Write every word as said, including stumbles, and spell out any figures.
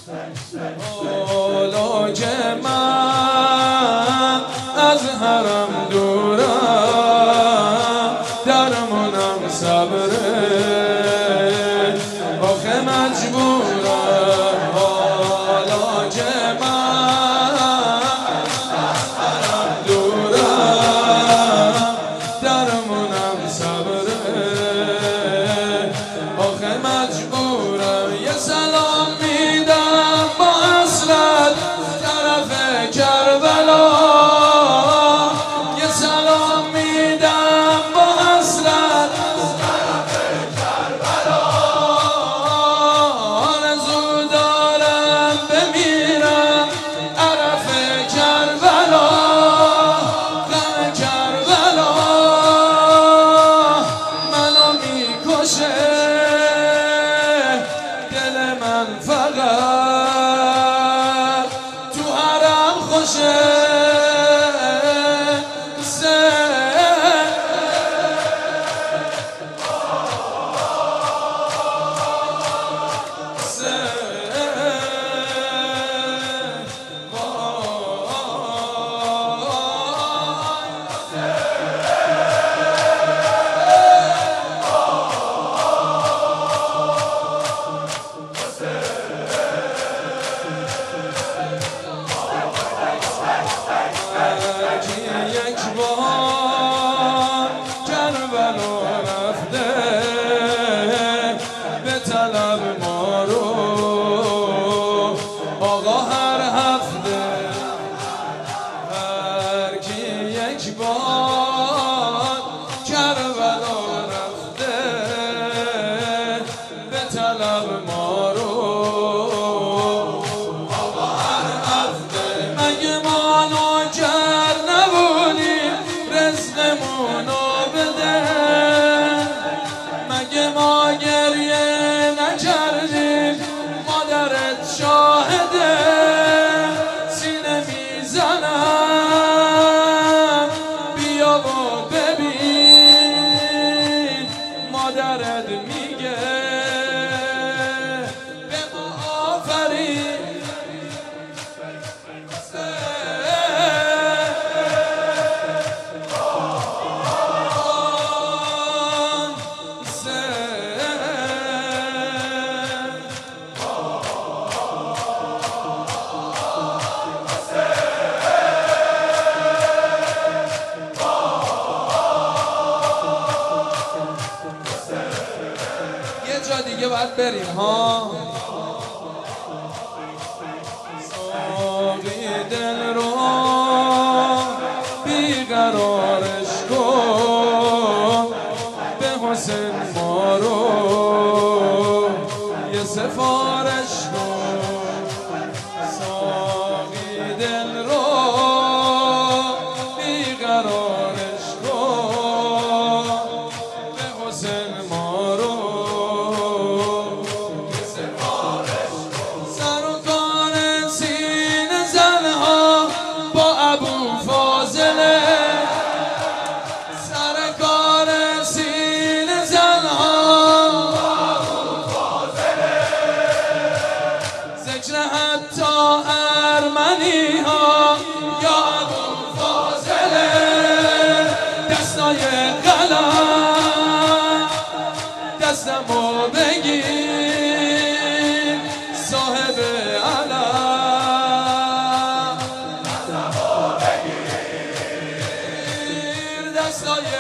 حالا که من از حرم دورم درمونم صبره آخه مجبورم حالا که من از حرم دورم درمونم صبره آخه مجبورم یه سلام میدم با حسرت طرف کربلا یه سلام میدم با حسرت طرف کربلا آرزو دارم بمیرم طرف کربلا غم کربلا منو میکشه دل من فقط تو حرم خوشه یک بار کربلا رفته به طلب ما رو آقا هر هفته هر کی یک بار کربلا رفته به طلب ما رو آقا هر هفته مگه ما نوکر نبودیم رزقمونو بده مگه ما گریه نکردیم مادرت شاهده سینه میزنم بیا و ببین مادرت میگه به ما آفرین یه جا دیگه باید بریم ها ساقی دل رو بیقرارش کن به حسین ما رو یه سفارش کن ساقی دل رو بیقرارش کن به حسین ما رو سر و کار سینه زنها با ابو فاضله سر کار سینه زنها با ابو فاضله ذکر حتی ارمنی ها یا ابو فاضله دستای قلم دستمو بگیر صاحب علم دستمو بگیر دستای